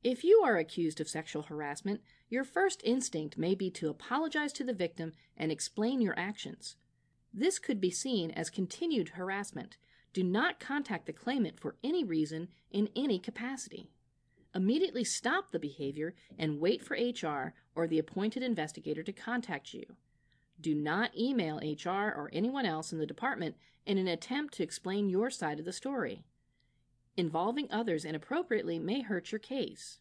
If you are accused of sexual harassment, your first instinct may be to apologize to the victim and explain your actions. This could be seen as continued harassment. Do not contact the claimant for any reason in any capacity. Immediately stop the behavior and wait for HR or the appointed investigator to contact you. Do not email HR or anyone else in the department in an attempt to explain your side of the story. Involving others inappropriately may hurt your case.